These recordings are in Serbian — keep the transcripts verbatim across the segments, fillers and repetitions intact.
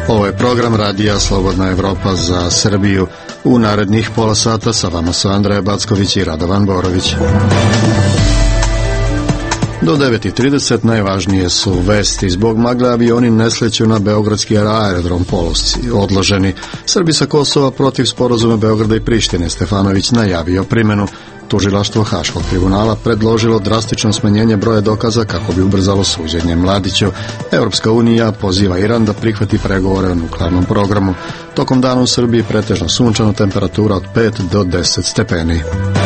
Ovo je program Radija Slobodna Evropa za Srbiju. U narednih pola sata sa vama su Andreja Backović i Radovan Borović. Do devet i trideset najvažnije su vesti. Zbog magle avioni ne sleću na beogradski aerodrom, polosci odloženi. Srbi sa Kosova protiv sporazuma Beograda i Prištine. Stefanović najavio primjenu. Tužilaštvo Haškog tribunala predložilo drastično smanjenje broja dokaza kako bi ubrzalo suđenje Mladiću. Europska unija poziva Iran da prihvati pregovore o nuklearnom programu. Tokom dana u Srbiji pretežno sunčano, temperatura od pet do deset stepeni.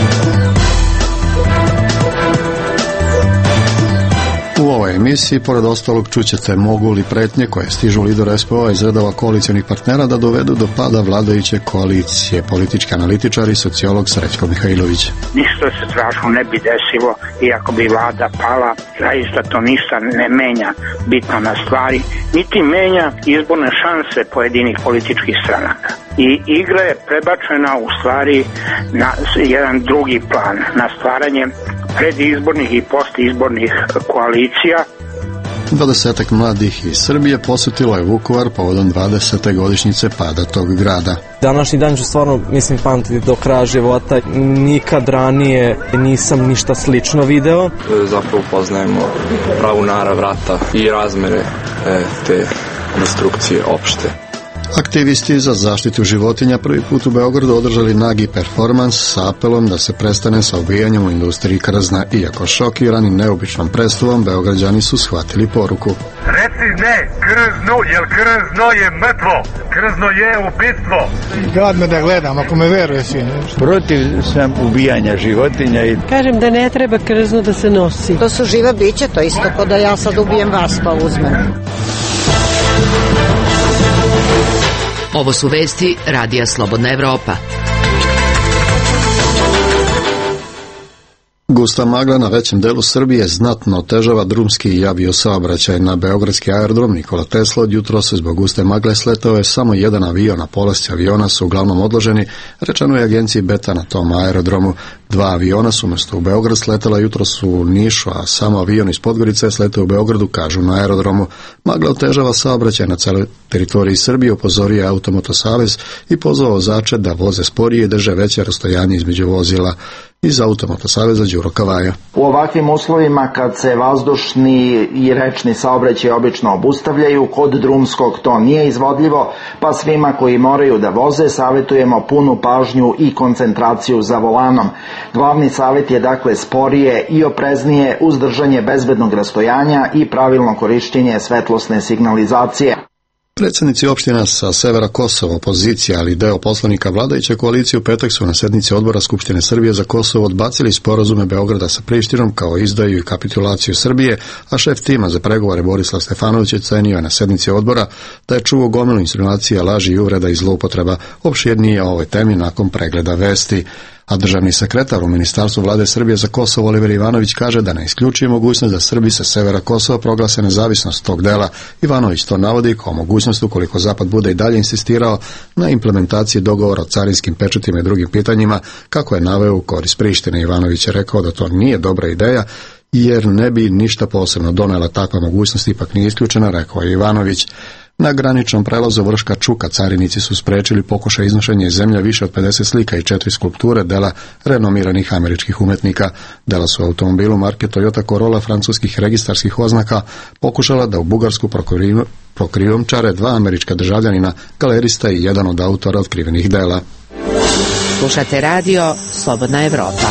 U ovoj emisiji, pored ostalog, čućete mogu li pretnje koje stižu lider S P O iz redova koalicionih partnera da dovedu do pada vladajuće koalicije. Politički analitičar i sociolog Srećko Mihajlović. Ništa se strašno ne bi desilo, iako bi vlada pala, zaista to ništa ne menja bitno na stvari, niti menja izborne šanse pojedinih političkih stranaka. I igra je prebačena u stvari na jedan drugi plan, na stvaranje predizbornih i postizbornih koalicija. Dvadesetak mladih iz Srbije posjetilo je Vukovar povodom dvadesete godišnjice pada tog grada. Današnji dan ću stvarno, mislim, pamtiti do kraja života. Nikad ranije nisam ništa slično video. Zapravo poznajemo pravu narav rata i razmere te destrukcije opšte. Aktivisti za zaštitu životinja prvi put u Beogradu održali nagi performans sa apelom da se prestane sa ubijanjem u industriji krzna. Iako šokirani neobičnom predstavom, Beograđani su shvatili poruku. Reci ne krznu, jer krzno je mrtvo, krzno je ubistvo. Gadno da gledam, ako me veruje svi. Protiv sam ubijanja životinja. I... Kažem da ne treba krzno da se nosi. To su živa bića, to isto kao da ja sad ubijem vas pa uzmem. Ovo su vesti Radija Slobodna Evropa. Gusta magla na većem delu Srbije znatno otežava drumski i avio saobraćaj. Na beogradski aerodrom Nikola Tesla od jutro se zbog guste magle sletao je samo jedan avion, a polasci aviona su uglavnom odloženi, rečeno je agenciji Beta na tom aerodromu. Dva aviona su umjesto u Beograd sletela jutros u Nišu, a samo avion iz Podgorice je sletao u Beogradu, kažu na aerodromu. Magla otežava saobraćaj na celoj teritoriji Srbije, upozorio je Automoto Savez i pozvao vozače da voze sporije i drže veće rastojanje između vozila. Iz Automoto Saveza Đuro Kavaja. U ovakvim uslovima kad se vazdušni i rečni saobraćaj obično obustavljaju, kod drumskog to nije izvodljivo, pa svima koji moraju da voze savjetujemo punu pažnju i koncentraciju za volanom. Glavni savjet je dakle sporije i opreznije uz držanje bezbednog rastojanja i pravilno korišćenje svetlosne signalizacije. Predsjednici opština sa severa Kosova, opozicija, ali deo poslanika vladajuće koalicije u petak su na sednici Odbora Skupštine Srbije za Kosovo odbacili sporazume Beograda sa Prištinom kao izdaju i kapitulaciju Srbije, a šef tima za pregovore Borislav Stefanović ocenio je na sednici odbora da je čuo gomilu insinuacija, laži i uvreda i zloupotreba. Opširnije o ovoj temi nakon pregleda vesti. A državni sekretar u Ministarstvu vlade Srbije za Kosovo Oliver Ivanović kaže da ne isključuje mogućnost da Srbi sa severa Kosova proglase nezavisnost tog dela. Ivanović to navodi kao mogućnost ukoliko Zapad bude i dalje insistirao na implementaciji dogovora o carinskim pečatima i drugim pitanjima, kako je naveo u korist Prištine. Ivanović je rekao da to nije dobra ideja, jer ne bi ništa posebno donela takva mogućnost, ipak nije isključena, rekao je Ivanović. Na graničnom prelazu Vrška Čuka carinici su sprečili pokušaj iznošenja iz zemlje više od pedeset slika i četiri skulpture dela renomiranih američkih umetnika. Dela su automobilu marke Toyota Corolla francuskih registarskih oznaka pokušala da u Bugarsku prokrijumčare dva američka državljanina, galerista i jedan od autora otkrivenih dela. Slušate radio Slobodna Evropa.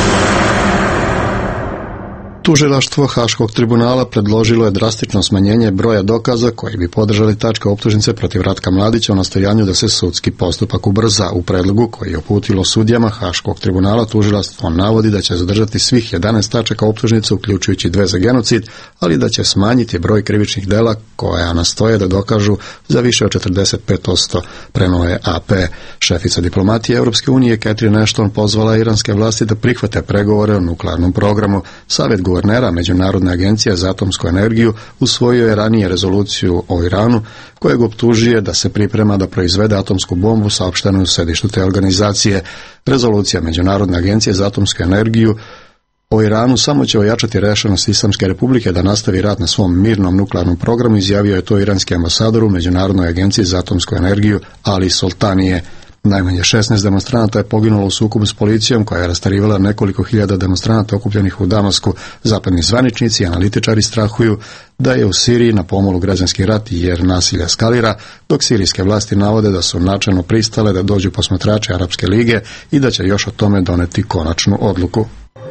Tužilaštvo Haškog tribunala predložilo je drastično smanjenje broja dokaza koji bi podržali tačke optužnice protiv Ratka Mladića o nastojanju da se sudski postupak ubrza. U predlogu koji je uputilo sudijama Haškog tribunala tužilaštvo navodi da će zadržati svih jedanaest tačaka optužnice, uključujući dve za genocid, ali da će smanjiti broj krivičnih dela koja nastoje da dokažu za više od četrdeset pet posto, prenuo je A P. Šefica diplomatije Europske unije Catherine Ashton pozvala iranske vlasti da prihvate pregovore o nuklearnom programu. Savjet guvernera Međunarodne agencije za atomsku energiju usvojio je ranije rezoluciju o Iranu, kojeg optužuje da se priprema da proizvede atomsku bombu, saopšteno u sedištu te organizacije. Rezolucija Međunarodne agencije za atomsku energiju O Iranu samo će ojačati rešenost Islamske republike da nastavi rat na svom mirnom nuklearnom programu, izjavio je to iranski ambasador u Međunarodnoj agenciji za atomsku energiju Ali Soltanije. Najmanje šesnaest demonstranata je poginulo u sukobu s policijom koja je rastarivala nekoliko hiljada demonstranata okupljenih u Damasku. Zapadni zvaničnici i analitičari strahuju da je u Siriji na pomolu građanski rat jer nasilje eskalira, dok sirijske vlasti navode da su načelno pristale da dođu posmatrači Arapske lige i da će još o tome doneti konačnu odluku.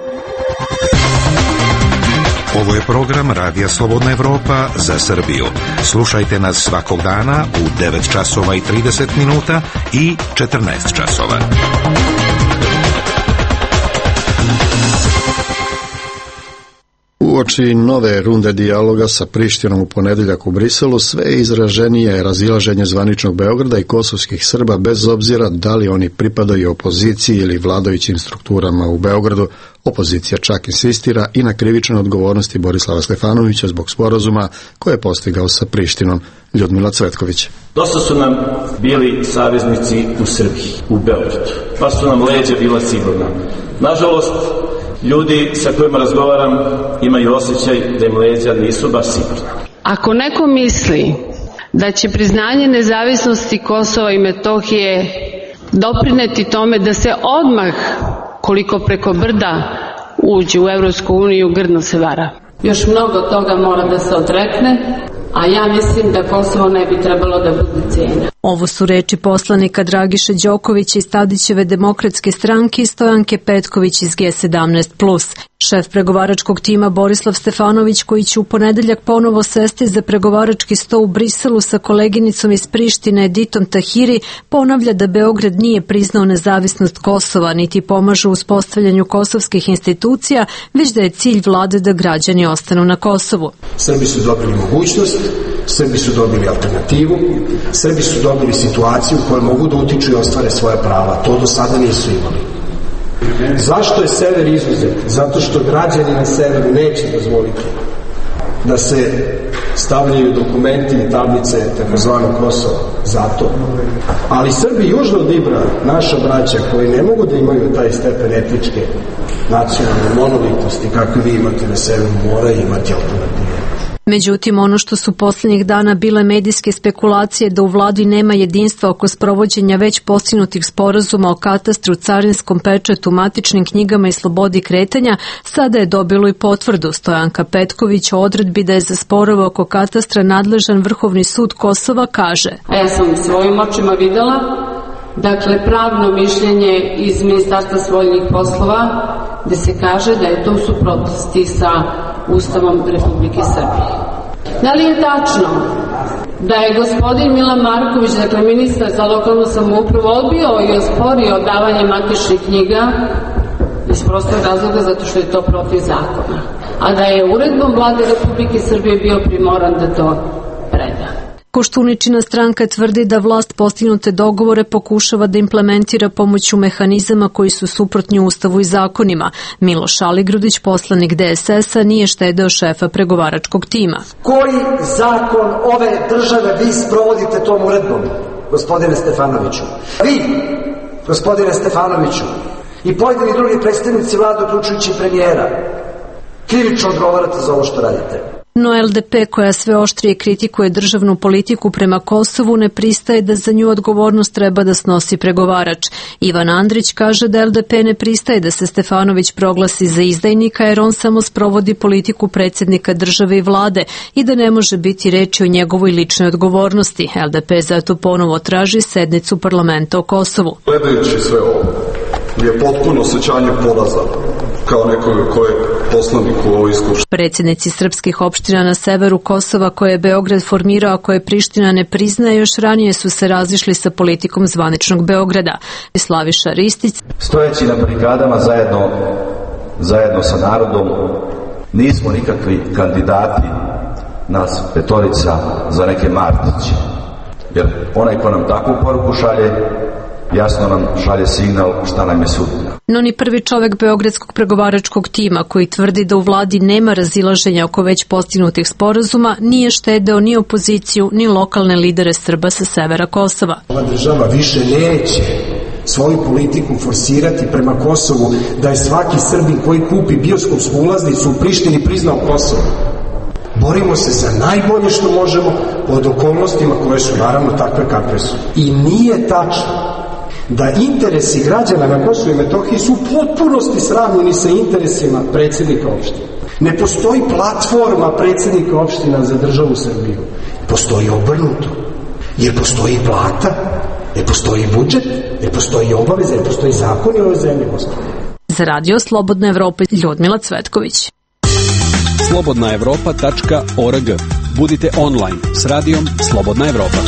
Ovo je program Radija Slobodna Evropa za Srbiju. Slušajte nas svakog dana u devet časova i trideset minuta i četrnaest časova. Uoči nove runde dijaloga sa Prištinom u ponedeljak u Briselu, sve izraženije je razilaženje zvaničnog Beograda i kosovskih Srba bez obzira da li oni pripadaju opoziciji ili vladajućim strukturama u Beogradu. Opozicija čak insistira i na krivičnoj odgovornosti Borislava Stefanovića zbog sporazuma koje je postigao sa Prištinom. Ljudmila Cvetković. Dosta su nam bili saveznici u Srbiji, u Beogradu, pa su nam leđa bila sigurna. Nažalost, ljudi sa kojima razgovaram imaju osjećaj da im leđa nisu baš sigurna. Ako neko misli da će priznanje nezavisnosti Kosova i Metohije doprineti tome da se odmah, koliko preko brda, uđe u Evropsku uniju, grdno se vara. Još mnogo toga mora da se odrekne, a ja mislim da Kosovo ne bi trebalo da bude cijena. Ovo su reči poslanika Dragiše Đokovića iz Tadićeve demokratske stranke i Stojanke Petković iz G sedamnaest plus. Šef pregovaračkog tima Borislav Stefanović, koji će u ponedeljak ponovo sesti za pregovarački sto u Briselu sa koleginicom iz Prištine Editom Tahiri, ponavlja da Beograd nije priznao nezavisnost Kosova, niti pomaže u uspostavljanju kosovskih institucija, već da je cilj vlade da građani ostanu na Kosovu. Srbi su dobili mogućnost, Srbi su dobili alternativu, Srbi su dobili situaciju u kojoj mogu da utiču i ostvare svoje prava. To do sada nisu imali. Zašto je sever izuzet? Zato što građani na severu neće dozvoliti da se stavljaju dokumenti i tablice takozvanog Kosova. Zato. Ali Srbi južno od Ibra, naša braća koji ne mogu da imaju taj stepen etničke nacionalne monolitnosti kakve vi imate na severu, moraju imati alternativu. Međutim, ono što su posljednjih dana bile medijske spekulacije da u vladi nema jedinstva oko sprovođenja već postignutih sporazuma o katastru, carinskom pečatu, matičnim knjigama i slobodi kretanja, sada je dobilo i potvrdu. Stojanka Petković o odredbi da je za sporove oko katastra nadležan Vrhovni sud Kosova kaže: A ja sam svojim očima videla, dakle, pravno mišljenje iz Ministarstva spoljnih poslova gde se kaže da je to u suprotnosti sa Ustavom Republike Srbije. Da li je tačno da je gospodin Milan Marković, dakle ministar za lokalnu samoupravu, odbio i osporio davanje matičnih knjiga iz prostog razloga zato što je to protiv zakona, a da je uredbom Vlade Republike Srbije bio primoran da to preda? Koštuničina stranka tvrdi da vlast postignute dogovore pokušava da implementira pomoću mehanizama koji su suprotni Ustavu i zakonima. Miloš Aligrudić, poslanik D S S-a, nije štedeo šefa pregovaračkog tima. Koji zakon ove države vi sprovodite tom uredbom, gospodine Stefanoviću? Vi, gospodine Stefanoviću, i pojedini drugi predstavnici vlade, uključujući premijera, krivično odgovarate za ovo što radite. No L D P, koja sve oštrije kritikuje državnu politiku prema Kosovu, ne pristaje da za nju odgovornost treba da snosi pregovarač. Ivan Andrić kaže da L D P ne pristaje da se Stefanović proglasi za izdajnika jer on samo sprovodi politiku predsjednika države i vlade i da ne može biti reči o njegovoj ličnoj odgovornosti. L D P zato ponovo traži sednicu parlamenta o Kosovu. Gledajući sve ovo, je potpuno osjećanje poraza kao nekoga ko je poslanik u ovoj skupštini. Predsjednici srpskih opština na severu Kosova koje je Beograd formirao, a koje Priština ne priznaje, još ranije su se razišli sa politikom zvaničnog Beograda. Slaviša Ristić: Stojeći na barikadama zajedno, zajedno sa narodom, nismo nikakvi kandidati, nas petorica, za neke Martiće. Jer onaj ko nam takvu poruku šalje, jasno nam šalje signal šta nam je sudbina. No ni prvi čovek beogradskog pregovaračkog tima, koji tvrdi da u vladi nema razilaženja oko već postignutih sporazuma, nije štedeo ni opoziciju ni lokalne lidere Srba sa severa Kosova. Ova država više neće svoju politiku forsirati prema Kosovu, da je svaki Srbin koji kupi bioskopsku ulaznicu u Prištini priznao Kosovo. Borimo se za najbolje što možemo pod okolnostima koje su naravno takve kakve su. I nije tačno da interesi građana na Kosovu i Metohiji su u potpunosti sravnjeni sa interesima predsjednika opštine. Ne postoji platforma predsjednika opština za državu Srbiju. Postoji obrnuto. Jer postoji plata, jer postoji budžet, jer postoji obaveza, jer postoji zakon i ove zemlje, gospodine. Za Radio Slobodna Evropa, Ljudmila Cvetković. slobodna evropa tačka org. Budite online s radijom Slobodna Evropa.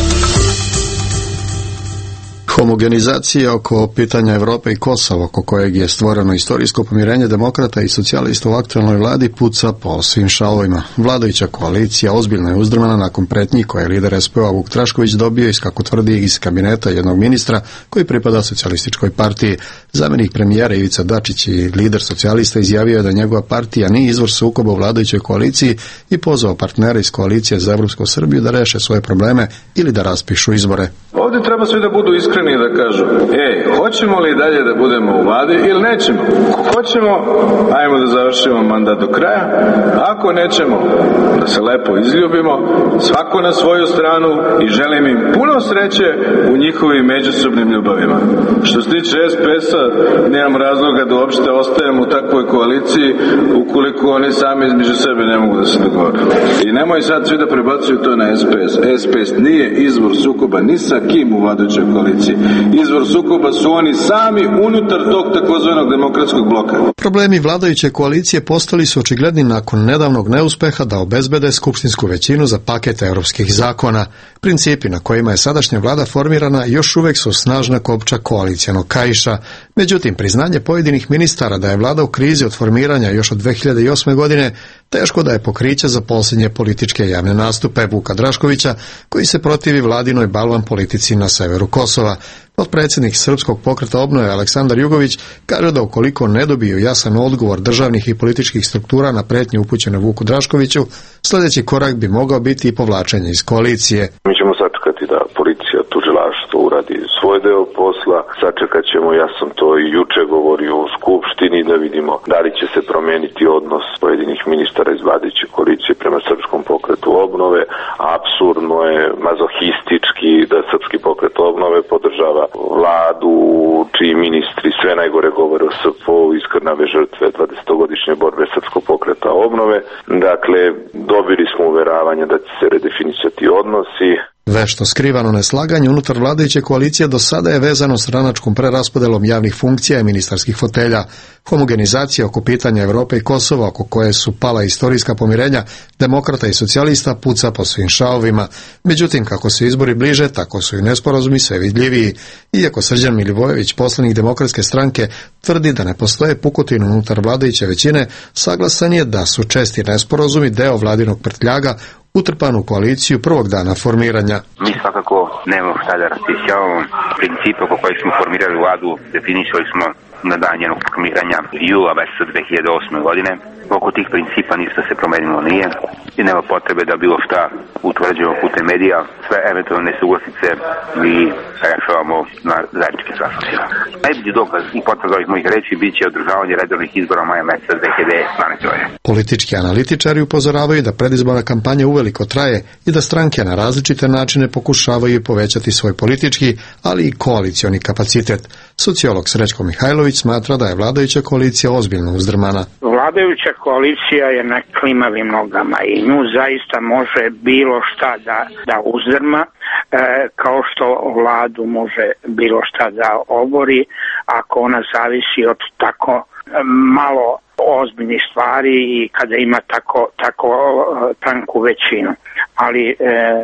Homogenizacija oko pitanja Evrope i Kosova, oko kojeg je stvoreno istorijsko pomirenje demokrata i socijalista u aktualnoj vladi, puca po svim šavovima. Vladajuća koalicija ozbiljno je uzdrmana nakon pretnji koje je lider es pe o Vuk Drašković dobio iz, kako tvrdi, iz kabineta jednog ministra koji pripada socijalističkoj partiji. Zamenik premijera Ivica Dačić i lider socijalista izjavio je da njegova partija nije izvor sukoba u vladajućoj koaliciji i pozvao partnere iz koalicije za Evropsku Srbiju da reše svoje probleme ili da raspišu izbore. Ovdje treba svi da budu iskreni i da kažu, ej, hoćemo li dalje da budemo u vladi ili nećemo? Ako hoćemo, ajmo da završimo mandat do kraja. Ako nećemo, da se lepo izljubimo, svako na svoju stranu i želim im puno sreće u njihovim međusobnim ljubavima. Što se tiče es pe es-a, nemam razloga da uopšte ostajem u takvoj koaliciji ukoliko oni sami između sebe ne mogu da se dogovore. I nemoj sad svi da prebacuju to na es pe es. es pe es nije izvor sukoba ni sa kim u vladajućoj koaliciji. Izvor sukoba su oni sami unutar tog takozvanog demokratskog bloka. Problemi vladajuće koalicije postali su očigledni nakon nedavnog neuspeha da obezbede skupštinsku većinu za paket europskih zakona. Principi na kojima je sadašnja vlada formirana još uvek su snažna kopča koalicijanog kaiša. Međutim, priznanje pojedinih ministara da je vlada u krizi od formiranja još od dve hiljade osme. godine teško da je pokriće za posljednje političke javne nastupe Vuka Draškovića, koji se protivi vladinoj balvan politici na severu Kosova. Potpredsjednik Srpskog pokreta obnove Aleksandar Jugović kaže da ukoliko ne dobiju jasan odgovor državnih i političkih struktura na pretnje upućene Vuku Draškoviću, sljedeći korak bi mogao biti i povlačenje iz koalicije. Mi ćemo sačekati da policija, tužilaštvo uradi svoj deo posla, sačekat ćemo, ja sam to i juče govorio u Skupštini, da vidimo da li će se promeniti odnos pojedinih ministara iz vladajuće koalicije prema Srpskom pokretu obnove. Apsurdno je, mazohistički da Srpski pokret obnove podržava vladu čiji ministri sve najgore govore o es pe o, iskrnave žrtve dvadesetogodišnje borbe Srpskog pokreta obnove. Dakle, dobili smo uveravanje da će se redefinisati odnosi. Vešto skrivano neslaganje unutar vladajuće koalicije do sada je vezano stranačkom preraspodelom javnih funkcija i ministarskih fotelja. Homogenizacija oko pitanja Evrope i Kosova, oko koje su pala istorijska pomirenja demokrata i socijalista, puca po svim šavovima. Međutim, kako se izbori bliže, tako su i nesporazumi sve vidljiviji. Iako Srđan Milivojević, poslanik Demokratske stranke, tvrdi da ne postoje pukotine unutar vladajuće većine, saglasan je da su česti nesporazumi deo vladinog prtljaga utrpan u koaliciju prvog dana formiranja. Mi svakako nemamo šta da raspisjavamo. Principe po kojih smo formirali vladu definisali smo na dan njenog formiranja jula meseca dve hiljade osme. godine. Oko tih principa ništa se promenilo nije i nema potrebe da bilo šta utvrđujemo putem medija. Sve eventualne nesuglasice i rešavamo na zajedničkim sastancima. Najbolji dokaz i potvrda ovih mojih reči bit će održavanje redovnih izbora maja meseca dve hiljade dvanaeste. godine. Politički analitičari upozoravaju da predizborna kampanja uveliko traje i da stranke na različite načine pokušavaju povećati svoj politički, ali i koalicioni kapacitet. Sociolog Srećko Mihajlović smatra da je vladajuća koalicija ozbiljno uzdrmana. Vladajuća koalicija je na klimavim nogama i nju zaista može bilo šta da, da uzdrma, e, kao što vladu može bilo šta da obori ako ona zavisi od tako malo ozbiljnih stvari i kada ima tako, tako tanku većinu. Ali e,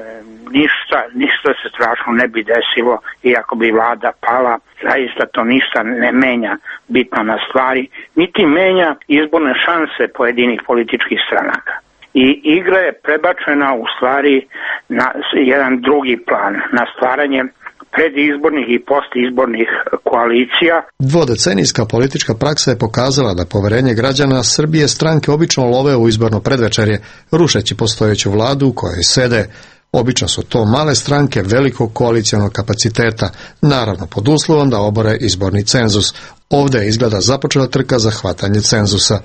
ništa, ništa se strašno ne bi desilo iako bi vlada pala. Zaista to ništa ne menja bitno na stvari, niti menja izborne šanse pojedinih političkih stranaka. I igra je prebačena u stvari na jedan drugi plan, na stvaranje predizbornih i postizbornih koalicija. Dvodecenijska politička praksa je pokazala da poverenje građana Srbije stranke obično love u izborno predvečerje, rušeći postojeću vladu u kojoj sede. Obično su to male stranke velikog koalicijonog kapaciteta, naravno pod uslovom da obore izborni cenzus. Ovdje je izgleda započela trka za hvatanje cenzusa.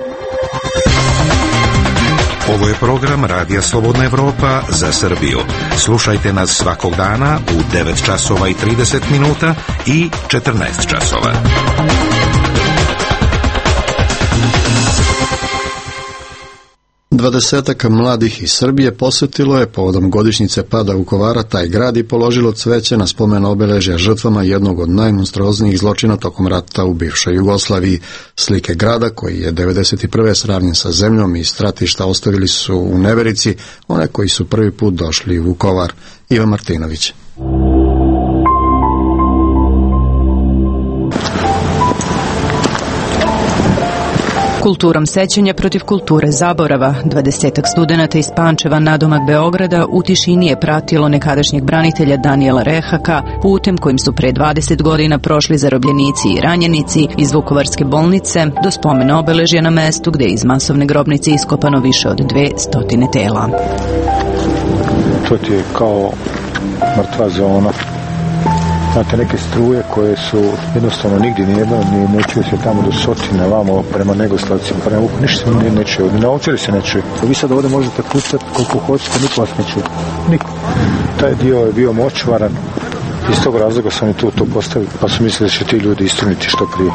Ovo je program Radija Slobodna Evropa za Srbiju. Slušajte nas svakog dana u devet časova i trideset minuta i četrnaest časova. Dvadesetak mladih iz Srbije posjetilo je povodom godišnjice pada Vukovara taj grad i položilo cveće na spomen obeležja žrtvama jednog od najmonstruoznijih zločina tokom rata u bivšoj Jugoslaviji. Slike grada, koji je devedeset prve sravnjen sa zemljom i stratišta, ostavili su u neverici one koji su prvi put došli u Vukovar. Ivan Martinović. Kulturom sećanja protiv kulture zaborava, dvadesetak studenata iz Pančeva nadomak Beograda u tišini je pratilo nekadašnjeg branitelja Danijela Rehaka putem kojim su pre dvadeset godina prošli zarobljenici i ranjenici iz Vukovarske bolnice do spomena obeležja na mestu gde je iz masovne grobnice iskopano više od dve stotine tela. To ti je kao mrtva zona. Znate, neke struje koje su jednostavno nigdje nijedno, ni ne čuje se tamo do Sotine, vamo prema Negoslavci, prema Vuku, ništa se ne, ne čuje, na Ovčari se ne čuje. Vi sad ovdje možete pucati koliko hoćete, niko vas ne čuje. Niko. Taj dio je bio močvaran, iz tog razloga sam i tu to postavio, pa su mislili da će ti ljudi istruniti što prije.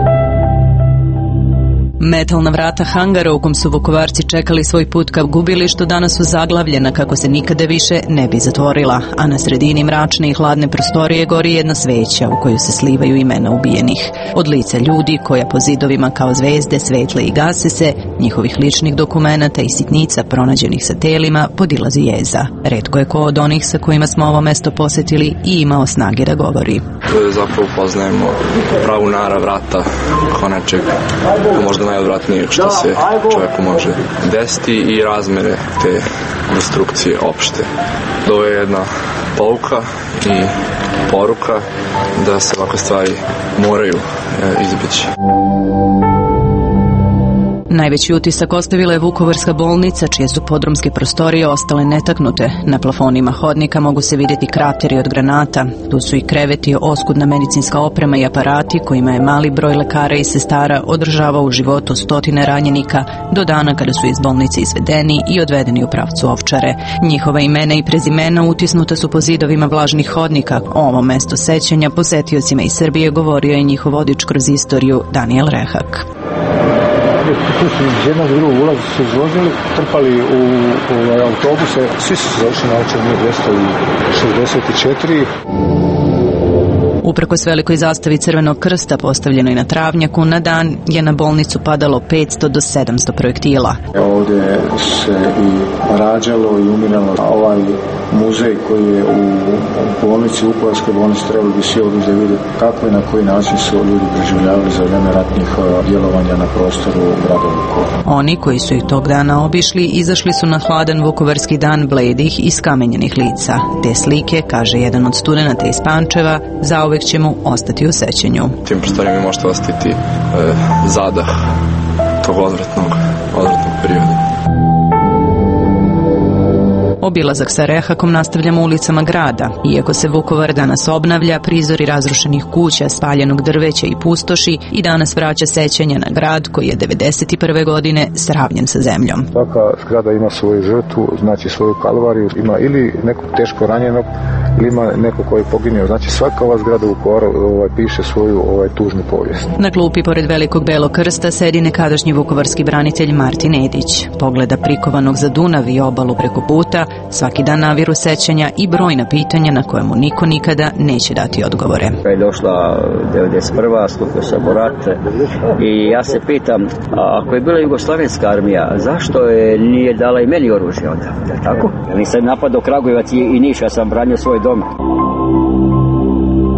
Metalna vrata hangara u kom su Vukovarci čekali svoj put ka gubilištu danas su zaglavljena kako se nikada više ne bi zatvorila, a na sredini mračne i hladne prostorije gori jedna sveća u koju se slivaju imena ubijenih. Od lica ljudi koja po zidovima kao zvezde svetle i gase se, njihovih ličnih dokumenata i sitnica pronađenih sa telima podilazi jeza. Retko je ko od onih sa kojima smo ovo mesto posjetili i imao snage da govori. Zapravo poznajemo pravu narav rata kao nečeg možda najodvratnijeg što se čovjeku može desiti i razmere te destrukcije opšte. Ovo je jedna pouka i poruka da se ovakve stvari moraju izbjeći. Najveći utisak ostavila je Vukovarska bolnica, čije su podrumske prostorije ostale netaknute. Na plafonima hodnika mogu se vidjeti krateri od granata. Tu su i kreveti, oskudna medicinska oprema i aparati kojima je mali broj lekara i sestara održavao u životu stotine ranjenika do dana kada su iz bolnice izvedeni i odvedeni u pravcu Ovčare. Njihova imena i prezimena utisnuta su po zidovima vlažnih hodnika. O ovom mestu sećanja posetiocima iz Srbije govorio je njihov vodič kroz istoriju Danijel Rehak. Tu su iz jednog drugog ulaza su izvozili, trpali u, u autobuse, svi su završili na Ovčar dvjesto šezdeset četiri. Uprkos velikoj zastavi Crvenog krsta postavljenoj na travnjaku, na dan je na bolnicu padalo petsto do sedamsto projektila. Ovdje se i rađalo i umiralo. Ovaj muzej koji je u bolnici, Vukovarskoj bolnici, trebali bi svi ovdje da vide kako i na koji način su ljudi preživljavali za vreme ratnih djelovanja na prostoru grada Vukovara. Oni koji su ih tog dana obišli, izašli su na hladan vukovarski dan bledih i skamenjenih lica. Te slike, kaže jedan od studenata iz Pančeva, zauvek će mu ostati u sećanju. Tim prostorijama možete ostati e, zadah tog odvratnog, odvratnog perioda. Obilazak sa Rehakom nastavljamo ulicama grada. Iako se Vukovar danas obnavlja, prizori razrušenih kuća, spaljenog drveća i pustoši i danas vraća sećanja na grad koji je devedeset prve godine sravnjen sa zemljom. Svaka zgrada ima svoju žrtvu, znači svoju kalvariju, ima ili nekog teško ranjenog, ili ima neko koji je poginuo. Znači svaka ova zgrada u Vukovaru ovaj, piše svoju ovaj, tužnu povijest. Na klupi pored Velikog belog krsta sedi nekadašnji vukovarski branitelj Martin Edić. Pogleda prikovanog za Dunav i obalu preko puta, svaki dan naviru sećanja i brojna pitanja na koje mu niko nikada neće dati odgovore. Kad je došla devedeset prva stupio sam u rat i ja se pitam, ako je bila Jugoslavenska armija, zašto je nije dala i meni oružje onda? Je tako? Ja nisam napadao Kragujevac i Niš, ja sam branio svoj dom.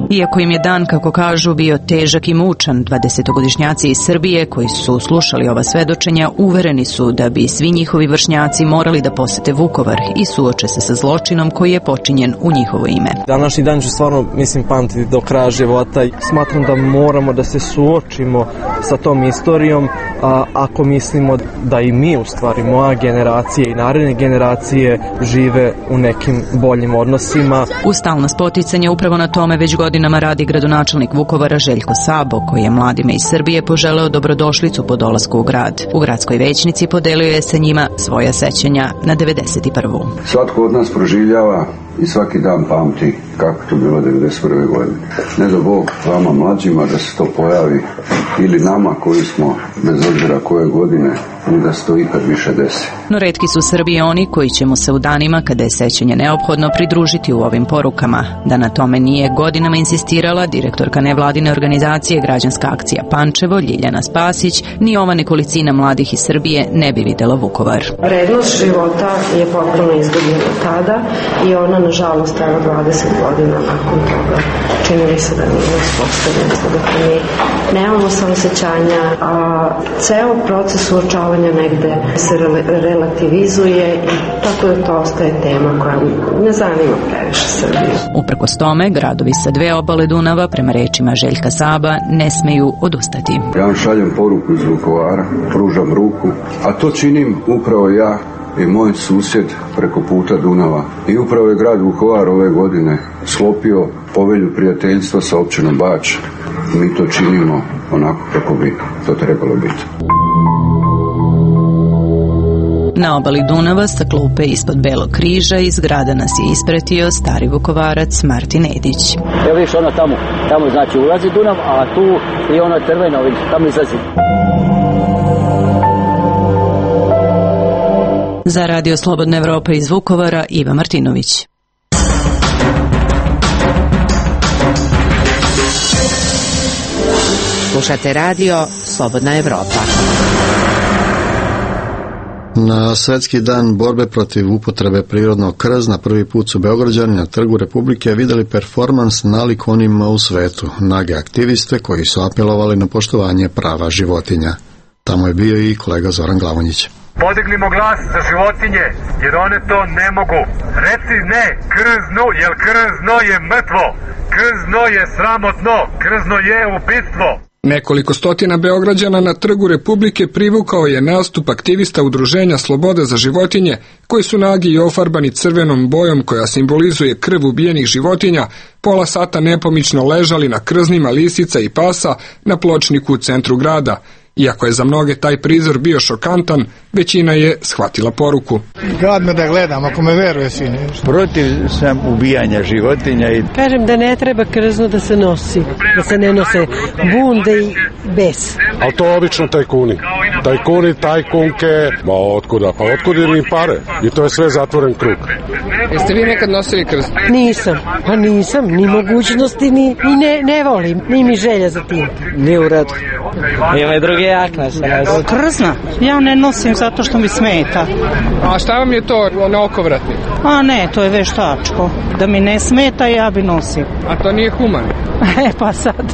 Iako im je dan, kako kažu, bio težak i mučan, dvadesetogodišnjaci iz Srbije koji su slušali ova svedočenja uvereni su da bi svi njihovi vršnjaci morali da posete Vukovar i suoče se sa zločinom koji je počinjen u njihovo ime. Današnji dan ću stvarno, mislim, pamtiti do kraja života. Smatram da moramo da se suočimo sa tom istorijom, a, ako mislimo da i mi, u stvari, moja generacija i naredne generacije žive u nekim boljim odnosima. Uz stalna spoticanja upravo na tome već godinama radi gradonačelnik Vukovara Željko Sabo, koji je mladima iz Srbije poželeo dobrodošlicu po dolasku u grad. U gradskoj većnici podelio je sa njima svoja sećanja na devedeset prvu. Svatko od nas proživljava i svaki dan pamti kako to bilo devedeset prve godine. Ne do Bog vama mlađima da se to pojavi ili nama koji smo bez obzira koje godine i da se to ikad više desi. No retki su Srbije oni koji ćemo se u danima kada je sećanje neophodno pridružiti u ovim porukama. Da na tome nije godinama insistirala direktorka nevladine organizacije Građanska akcija Pančevo Ljiljana Spasić, ni ova nekolicina mladih iz Srbije ne bi videla Vukovar. Vrednost života je potpuno izgubljena tada i ona nažalost evo dvadeset godina nakon toga čini li se da nije uspostavljena. Dakle, mi nemamo samosećanja, a ceo proces uočavanja negde se relativizuje i tako da to ostaje tema koja ne zanima previše Srbiju. Uprkos tome, gradovi sa dve obale Dunava, prema rečima Željka Saba, ne smeju odustati. Ja vam šaljem poruku iz Vukovara, pružam ruku, a to činim upravo ja i moj susjed preko puta Dunava. I upravo je grad Vukovar ove godine sklopio povelju prijateljstva sa općinom Bač. Mi to činimo onako kako bi to trebalo biti. Na obali Dunava sa klupe ispod Belog križa iz grada nas je ispratio stari Vukovarac Martin Edić. Evo viš ona tamo, tamo znači ulazi Dunav, a tu je ona crvena, tamo izlazi. Za Radio Slobodna Evropa iz Vukovara, Iva Martinović. Slušate radio Slobodna Evropa. Na Svetski dan borbe protiv upotrebe prirodnog krzna prvi put su Beograđani na Trgu Republike vidjeli performans nalik onima u svetu, nage aktiviste koji su apelovali na poštovanje prava životinja. Tamo je bio i kolega Zoran Glavonjić. Podignimo glas za životinje, jer one to ne mogu. Reci ne krznu, jer krzno je mrtvo. Krzno je sramotno, krzno je ubistvo. Nekoliko stotina Beograđana na Trgu Republike privukao je nastup aktivista Udruženja Sloboda za životinje, koji su nagi i ofarbani crvenom bojom koja simbolizuje krv ubijenih životinja, pola sata nepomično ležali na krznima lisica i pasa na pločniku u centru grada. Iako je za mnoge taj prizor bio šokantan, većina je shvatila poruku. Gadno da gledam, ako me veruje svi nešto. Protiv sam ubijanja životinja. I... Kažem da ne treba krzno da se nosi, da se ne nose bunde i bes. Ali to obično tajkuni. Tajkuni, tajkunke, ma otkuda? Pa otkud im pare? I to je sve zatvoren krug. Jeste vi nekad nosili krzno? Nisam, pa nisam, ni mogućnosti, ni, ni ne, ne volim, ni mi želja za tim. Nije u redu. Ima i druge jakne. Krzna? Ja ne nosim zato što mi smeta. A šta vam je to na okovratnik? A ne, to je veštačko. Da mi ne smeta, ja bi nosio. A to nije humano? E pa sad.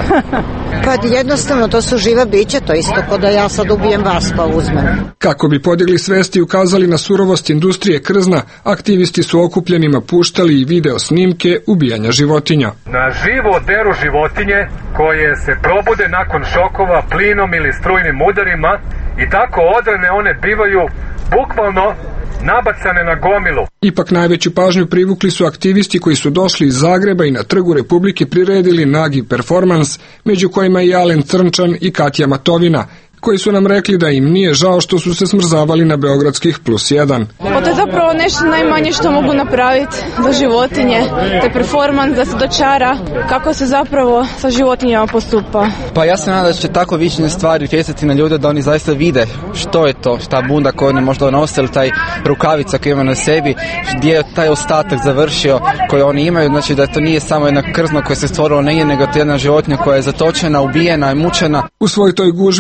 Pa jednostavno to su živa bića, to isto kao da ja sad ubijem vas pa uzmem. Kako bi podigli svesti i ukazali na surovost industrije krzna, aktivisti su okupljenima puštali i video snimke ubijanja životinja. Na živo deru životinje koje se probude nakon šokova plinom ili strujnim udarima i tako odrane one bivaju bukvalno nabacane na gomilu. Ipak najveću pažnju privukli su aktivisti koji su došli iz Zagreba i na Trgu Republike priredili nagi performans, među kojima i Alen Crnčan i Katja Matovina, koji su nam rekli da im nije žao što su se smrzavali na beogradskih plus jedan. Pa to je zapravo nešto najmanje što mogu napraviti za životinje, te performans da se dočara kako se zapravo sa životinjama postupa. Pa ja se nadam da će tako vične stvari utjecati na ljude da oni zaista vide što je to, ta bunda koju oni možda nose ili taj rukavica koju ima na sebi, gdje je taj ostatak završio koji oni imaju, znači da to nije samo jedna krzno koja se stvorila negdje, nego to jedna životinja koja je zatočena, ubijena i mučena. U svoj toj gužvi slučajno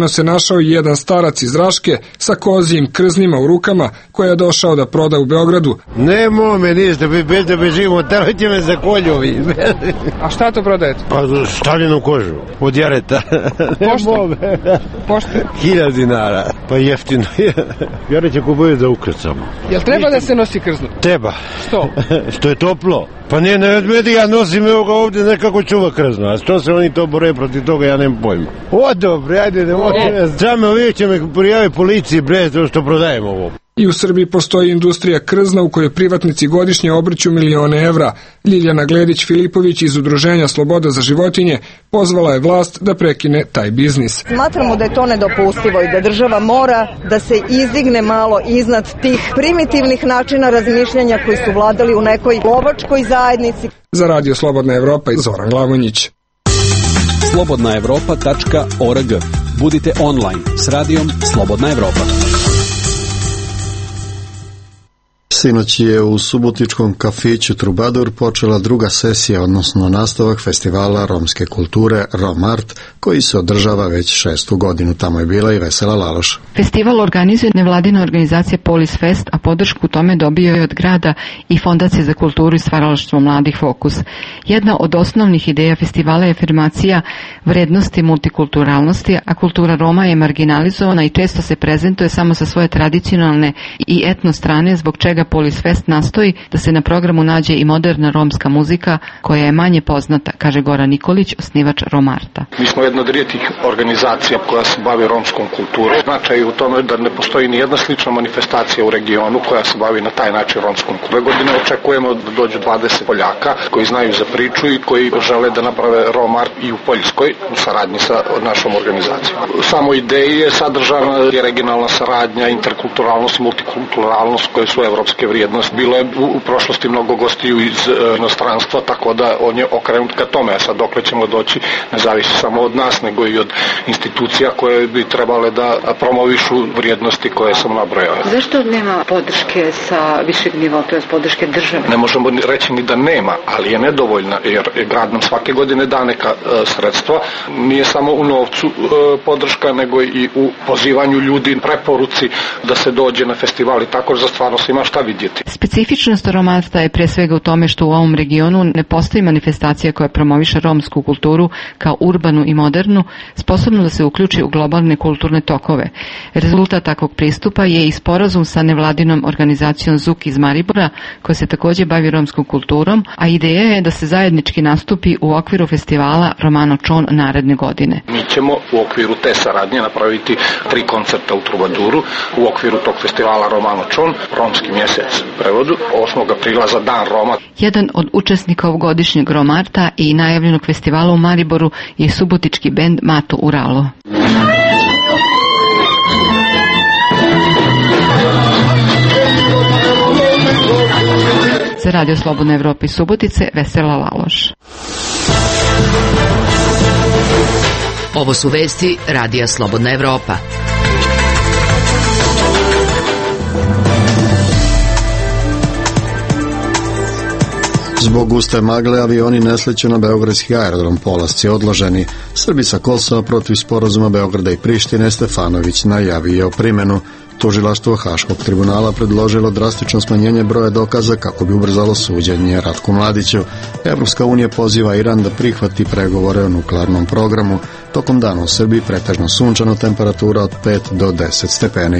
istovremeno se našao i jedan starac iz Raške sa kozijim krznima u rukama koji je došao da proda u Beogradu. Nemo me ništa, bez da bežimo, tamo će me za koljovi. A šta to prodajete? Pa stavljenu kožu, od jareta. Pošto? Pošto? Hiljad dinara, pa jeftino je. Jare će kupuju da ukrcamo. Jel treba da se nosi krzno? Treba. Što? Što je toplo. Pa nije na odmeti, ja nosim evo ga ovdje nekako čuva krzno. A što se oni to bore protiv toga, ja nemam pojma. O, dobro, ajde, ne moće. Samo uvijek će me prijavi policiji bre što prodajemo ovo. I u Srbiji postoji industrija krzna u kojoj privatnici godišnje obrću milione evra. Ljiljana Gledić-Filipović iz Udruženja Sloboda za životinje pozvala je vlast da prekine taj biznis. Smatramo da je to nedopustivo i da država mora da se izdigne malo iznad tih primitivnih načina razmišljanja koji su vladali u nekoj lovačkoj zajednici. Za Radio Slobodna Evropa i Zoran Glavonjić. slobodna evropa tačka org. Budite online s radijom Slobodna Evropa. Sinoć je u subotičkom kafiću Trubadur počela druga sesija, odnosno nastavak festivala romske kulture Romart, koji se održava već šestu godinu. Tamo je bila i Vesela Laloš. Festival organizuje nevladina organizacija Polis Fest, a podršku tome dobio je od grada i Fondacije za kulturu i stvaralaštvo mladih Fokus. Jedna od osnovnih ideja festivala je afirmacija vrednosti multikulturalnosti, a kultura Roma je marginalizovana i često se prezentuje samo sa svoje tradicionalne i etno strane, zbog čega Polis Fest nastoji da se na programu nađe i moderna romska muzika koja je manje poznata, kaže Goran Nikolić, osnivač Romarta. Mi smo jedna od rijetkih organizacija koja se bavi romskom kulturom. Značaj je u tome da ne postoji ni jedna slična manifestacija u regionu koja se bavi na taj način romskom kulturom. Ove godine očekujemo da dođu dvadeset Poljaka koji znaju za priču i koji žele da naprave Romart i u Poljskoj u saradnji sa našom organizacijom. Samo ideje je sadržana je regionalna saradnja, interkulturalnost i multikulturalnost koje su evropske vrijednosti. Bilo je u, u prošlosti mnogo gostiju iz e, inostranstva, tako da on je okrenut ka tome. A sad dokle ćemo doći ne zavisi samo od nas, nego i od institucija koje bi trebale da promovišu vrijednosti koje sam nabrojao. Zašto nema podrške sa višeg nivoa, to je podrške države? Ne možemo reći ni da nema, ali je nedovoljna, jer grad nam svake godine da neka e, sredstva. Nije samo u novcu e, podrška, nego i u pozivanju ljudi, preporuci da se dođe na festival i tako za stvarno se ima šta vidjeti. Specifičnost Romarta je pre svega u tome što u ovom regionu ne postoji manifestacija koja promoviše romsku kulturu kao urbanu i modernu, sposobnu da se uključi u globalne kulturne tokove. Rezultat takvog pristupa je i sporazum sa nevladinom organizacijom Zuk iz Maribora, koja se također bavi romskom kulturom, a ideja je da se zajednički nastupi u okviru festivala Romano Čon naredne godine. Mi ćemo u okviru te saradnje napraviti tri koncerta u Trubaduru, u okviru tog festivala Romano Čon, romski mjesec u prevodu, osmog aprila za Dan Roma. Jedan od učesnika ovogodišnjeg Romarta i najavljenog festivala u Mariboru je subotički bend Mato Uralo. Za Radio Slobodna Evropa iz Subotice, Vesela Laloš. Ovo su vesti Radija Slobodna Evropa. Zbog guste magle avioni ne sliću na beogradski aerodrom, polasci odloženi. Srbi sa Kosova protiv sporazuma Beograda i Prištine Stefanović najavio primjenu. Tužilaštvo Haškog tribunala predložilo drastično smanjenje broja dokaza kako bi ubrzalo suđenje Ratku Mladiću. Evropska unija poziva Iran da prihvati pregovore o nuklearnom programu. Tokom dana u Srbiji pretežno sunčano, temperatura od pet do deset stepeni.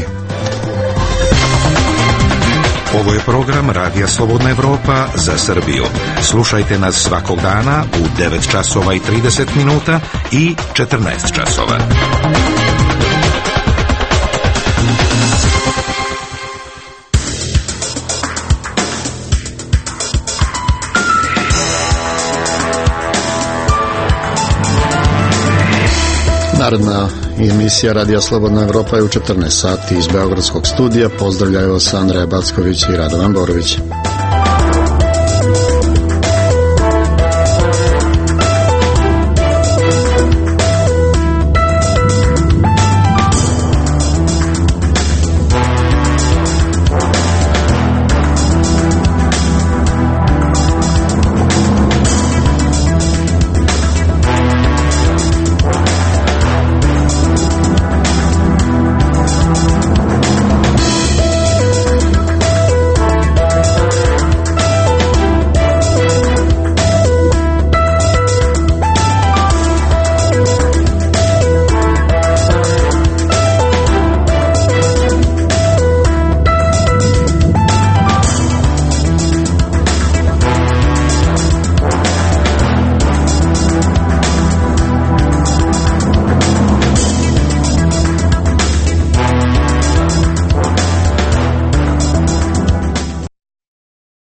Ovo je program Radija Slobodna Evropa za Srbiju. Slušajte nas svakog dana u devet časova i trideset minuta i četrnaest časova. Naredna emisija Radija Slobodna Evropa je u četrnaest sati iz beogradskog studija. Pozdravljaju vas Andreja Backović i Radovan Borović.